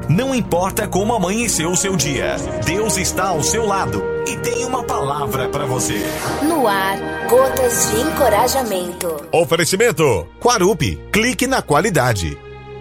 Não importa como amanheceu o seu dia, Deus está ao seu lado e tem uma palavra para você. No ar, Gotas de Encorajamento. Oferecimento Quarup, clique na qualidade.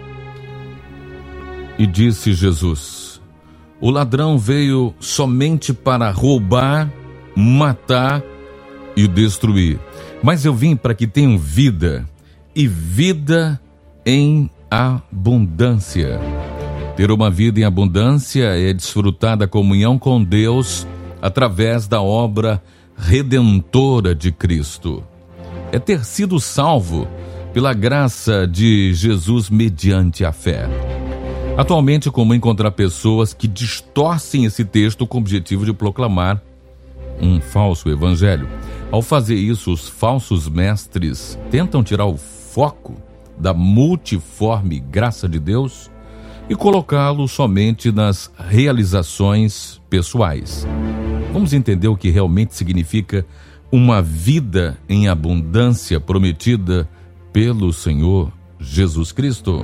E disse Jesus: o ladrão veio somente para roubar, matar e destruir. Mas eu vim para que tenham vida, e vida em abundância. Ter uma vida em abundância é desfrutar da comunhão com Deus através da obra redentora de Cristo. É ter sido salvo pela graça de Jesus mediante a fé. Atualmente é comum encontrar pessoas que distorcem esse texto com o objetivo de proclamar um falso evangelho. Ao fazer isso, os falsos mestres tentam tirar o foco da multiforme graça de Deus e colocá-lo somente nas realizações pessoais. Vamos entender o que realmente significa uma vida em abundância prometida pelo Senhor Jesus Cristo.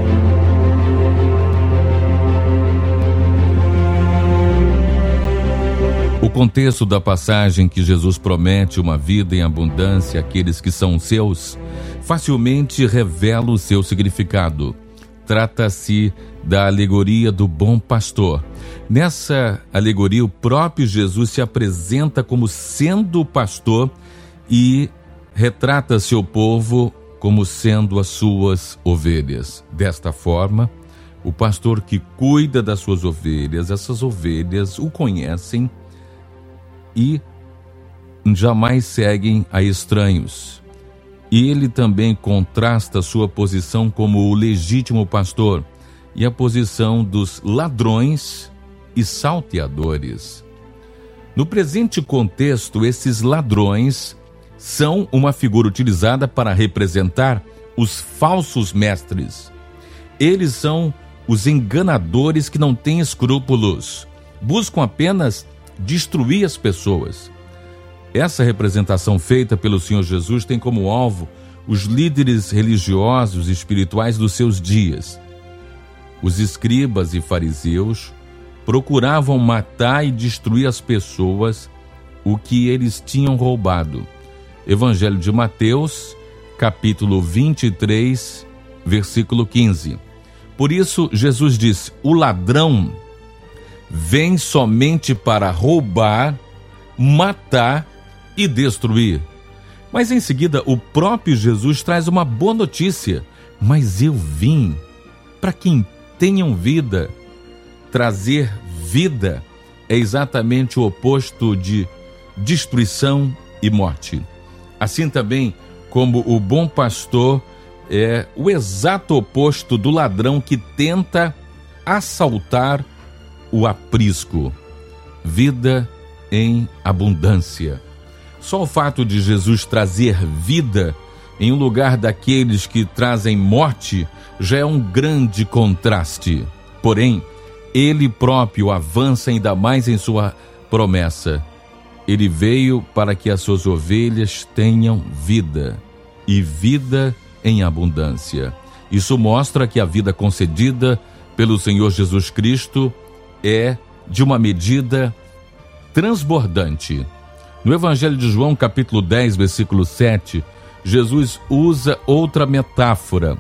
O contexto da passagem que Jesus promete uma vida em abundância àqueles que são seus facilmente revela o seu significado. Trata-se da alegoria do bom pastor. Nessa alegoria, o próprio Jesus se apresenta como sendo o pastor e retrata seu povo como sendo as suas ovelhas. Desta forma, o pastor que cuida das suas ovelhas, essas ovelhas o conhecem e jamais seguem a estranhos. E ele também contrasta sua posição como o legítimo pastor e a posição dos ladrões e salteadores. No presente contexto, esses ladrões são uma figura utilizada para representar os falsos mestres. Eles são os enganadores que não têm escrúpulos, buscam apenas destruir as pessoas. Essa representação feita pelo Senhor Jesus tem como alvo os líderes religiosos e espirituais dos seus dias. Os escribas e fariseus procuravam matar e destruir as pessoas, o que eles tinham roubado. Evangelho de Mateus, capítulo 23, versículo 15. Por isso, Jesus disse: o ladrão vem somente para roubar, matar e destruir. Mas em seguida, o próprio Jesus traz uma boa notícia: mas eu vim para quem tenham vida. Trazer vida é exatamente o oposto de destruição e morte. Assim também como o bom pastor é o exato oposto do ladrão que tenta assaltar o aprisco. Vida em abundância. Só o fato de Jesus trazer vida em um lugar daqueles que trazem morte já é um grande contraste. Porém, ele próprio avança ainda mais em sua promessa. Ele veio para que as suas ovelhas tenham vida, e vida em abundância. Isso mostra que a vida concedida pelo Senhor Jesus Cristo é de uma medida transbordante. No Evangelho de João, capítulo 10, versículo 7, Jesus usa outra metáfora.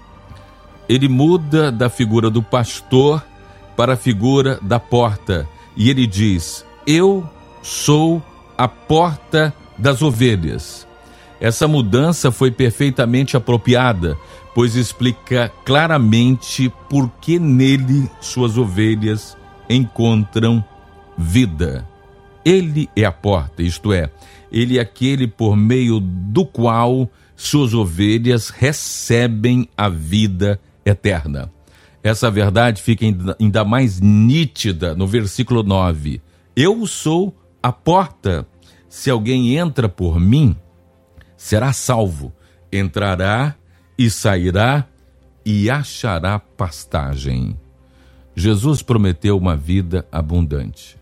Ele muda da figura do pastor para a figura da porta. E ele diz: eu sou a porta das ovelhas. Essa mudança foi perfeitamente apropriada, pois explica claramente por que nele suas ovelhas encontram vida. Ele é a porta, isto é, ele é aquele por meio do qual suas ovelhas recebem a vida eterna. Essa verdade fica ainda mais nítida no versículo 9. Eu sou a porta. Se alguém entra por mim, será salvo. Entrará e sairá e achará pastagem. Jesus prometeu uma vida abundante.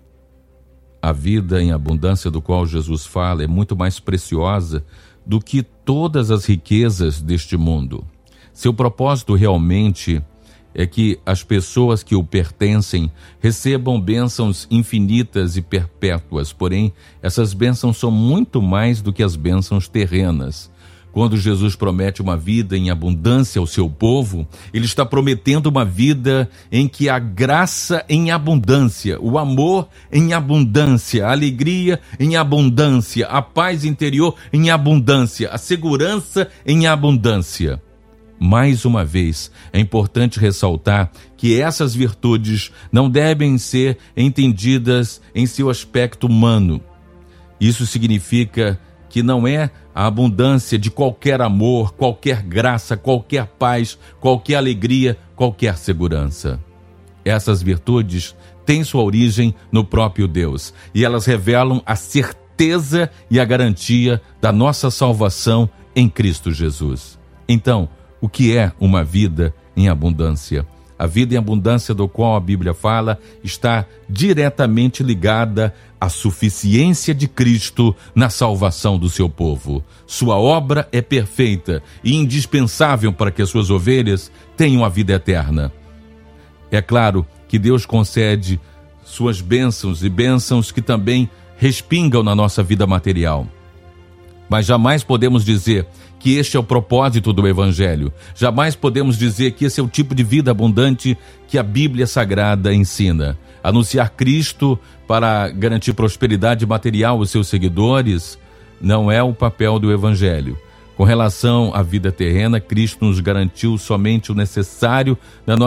A vida em abundância do qual Jesus fala é muito mais preciosa do que todas as riquezas deste mundo. Seu propósito realmente é que as pessoas que o pertencem recebam bênçãos infinitas e perpétuas, porém, essas bênçãos são muito mais do que as bênçãos terrenas. Quando Jesus promete uma vida em abundância ao seu povo, ele está prometendo uma vida em que a graça em abundância, o amor em abundância, a alegria em abundância, a paz interior em abundância, a segurança em abundância. Mais uma vez, é importante ressaltar que essas virtudes não devem ser entendidas em seu aspecto humano. Isso significa que não é a abundância de qualquer amor, qualquer graça, qualquer paz, qualquer alegria, qualquer segurança. Essas virtudes têm sua origem no próprio Deus e elas revelam a certeza e a garantia da nossa salvação em Cristo Jesus. Então, o que é uma vida em abundância? A vida em abundância do qual a Bíblia fala está diretamente ligada à suficiência de Cristo na salvação do seu povo. Sua obra é perfeita e indispensável para que as suas ovelhas tenham a vida eterna. É claro que Deus concede suas bênçãos e bênçãos que também respingam na nossa vida material. Mas jamais podemos dizer que este é o propósito do Evangelho. Jamais podemos dizer que esse é o tipo de vida abundante que a Bíblia Sagrada ensina. Anunciar Cristo para garantir prosperidade material aos seus seguidores não é o papel do Evangelho. Com relação à vida terrena, Cristo nos garantiu somente o necessário na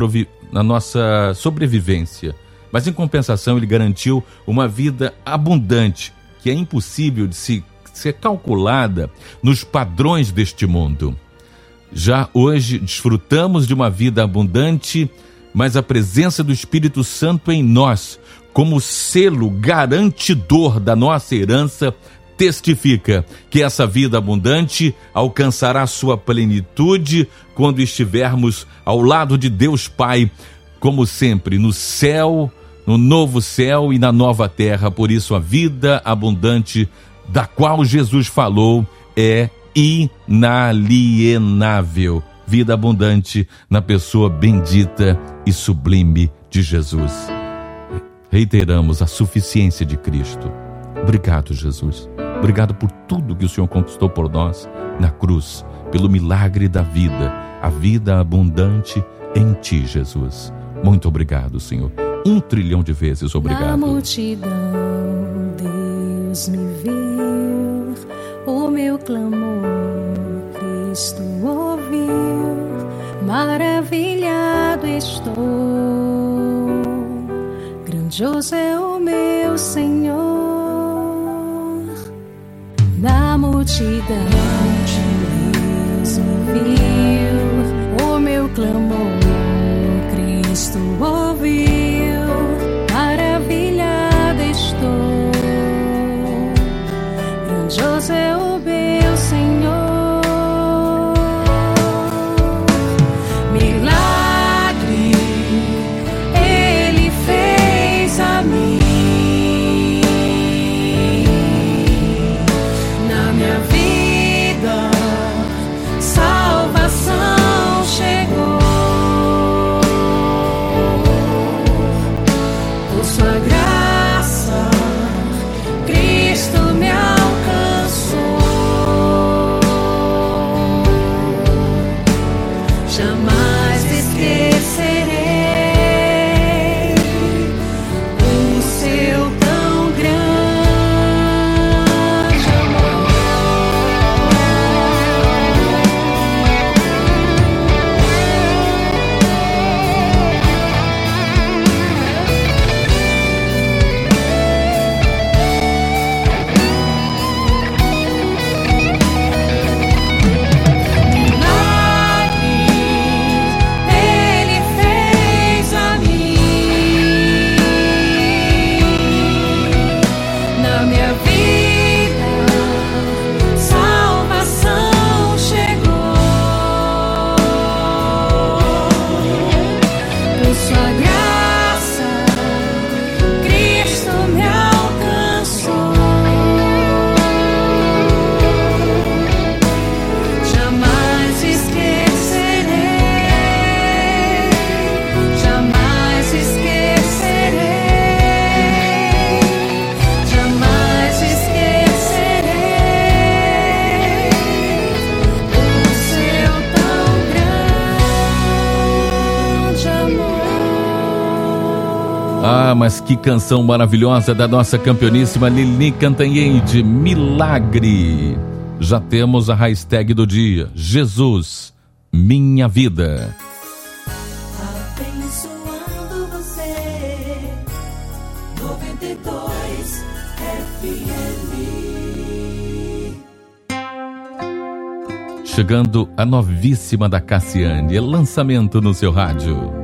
nossa sobrevivência. Mas em compensação, ele garantiu uma vida abundante, que é impossível de ser calculada nos padrões deste mundo. Já hoje desfrutamos de uma vida abundante, mas a presença do Espírito Santo em nós, como selo garantidor da nossa herança, testifica que essa vida abundante alcançará sua plenitude quando estivermos ao lado de Deus Pai, como sempre, no céu, no novo céu e na nova terra. Por isso, a vida abundante da qual Jesus falou é inalienável. Vida abundante na pessoa bendita e sublime de Jesus. Reiteramos a suficiência de Cristo. Obrigado, Jesus. Obrigado por tudo que o Senhor conquistou por nós na cruz, pelo milagre da vida, a vida abundante em Ti, Jesus. Muito obrigado, Senhor. 1 trilhão de vezes obrigado. Na multidão, Deus me viu, o meu clamor Cristo ouviu, maravilhado estou, grandioso é o meu Senhor. Na multidão, Deus me viu, o meu clamor Cristo ouviu, maravilhado estou, grandioso é o meu Senhor. Milagre Ele fez a mim, na minha vida salvação chegou. Ah, mas que canção maravilhosa da nossa campeoníssima Lili Cantanhede, Milagre. Já temos a hashtag do dia, Jesus, minha vida. Abençoando você, 92 FM. Chegando a novíssima da Cassiane, lançamento no seu rádio.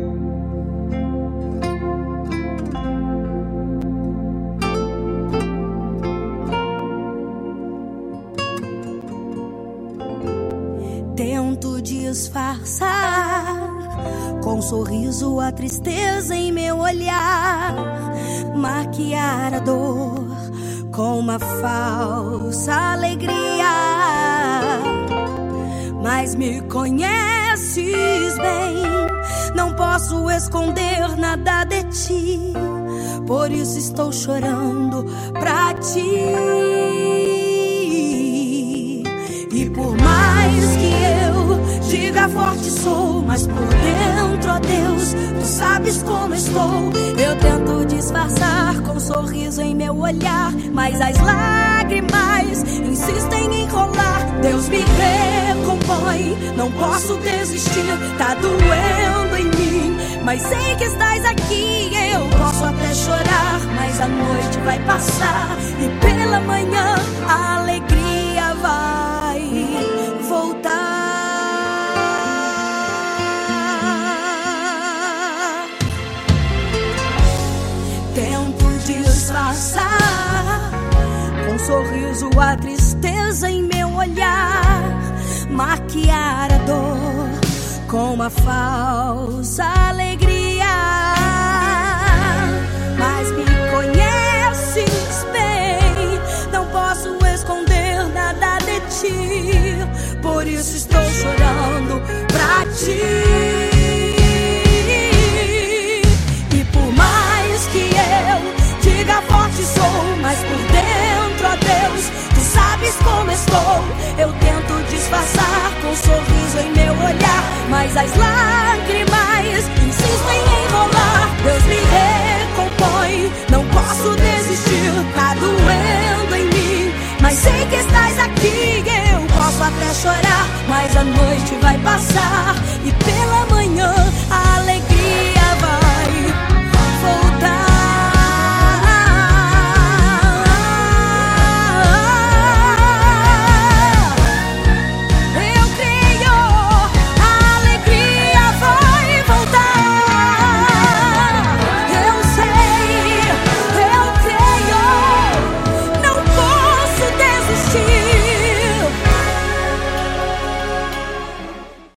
Tento disfarçar com um sorriso a tristeza em meu olhar, maquiar a dor com uma falsa alegria. Mas me conheces bem, não posso esconder nada de ti, por isso estou chorando pra ti. E por mais que eu diga forte sou, mas por dentro, ó Deus, tu sabes como estou. Eu tento disfarçar com um sorriso em meu olhar, mas as lágrimas insistem em rolar. Deus me recompõe, não posso desistir, tá doendo em mim, mas sei que estás aqui. Eu posso até chorar, mas a noite vai passar e pela manhã a alegria vai voltar. Tento disfarçar com um sorriso a tristeza em meu olhar, maquiar a dor com uma falsa alegria. Mas me conheces bem, não posso esconder nada de ti, por isso estou chorando pra ti. E por mais que eu diga forte sou, mas por dentro, ó Deus, tu sabes como estou. Eu tento disfarçar com um sorriso em meu olhar, mas as lágrimas insistem em rolar. Deus me recompõe, não posso desistir, tá doendo em mim, mas sei que estás aqui. Eu posso até chorar, mas a noite vai passar e pela manhã